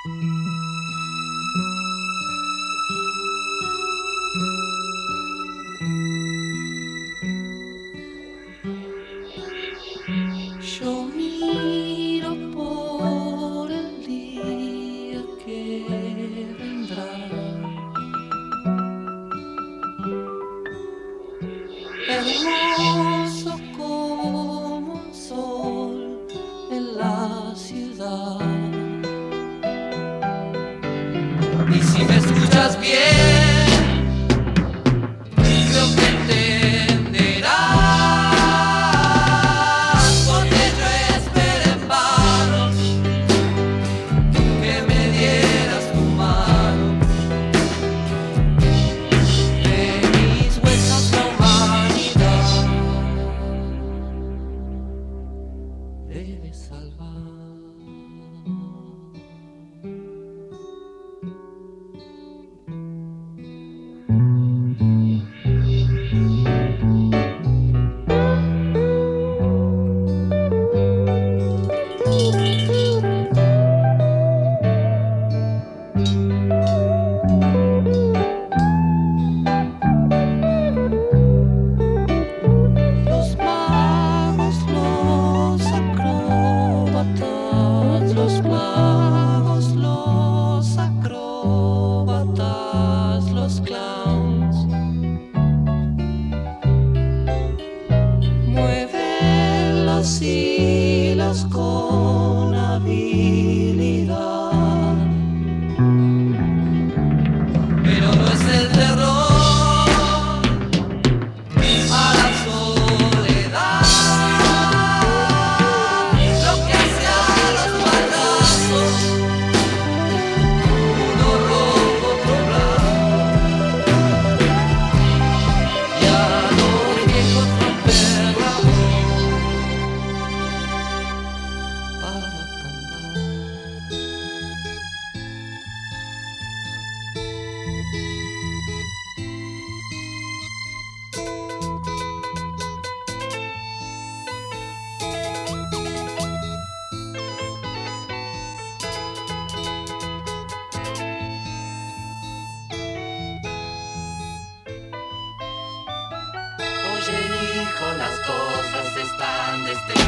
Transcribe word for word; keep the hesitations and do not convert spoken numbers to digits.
Yo miro por el día que vendrá, hermoso como un sol en la ciudad. Y si me escuchas bien, creo que entenderás, porque yo esperé en vano que me dieras tu mano. De mis huesos la humanidad debe salvar. Los magos, los acróbatas, los magos, los acróbatas, los clowns mueven los hilos con habilidad, pero no es el terror a la soledad lo que hace a los payasos, uno rojo, otro blanco, y a los viejos romper la voz para cantar. Oye hijo, las cosas están de este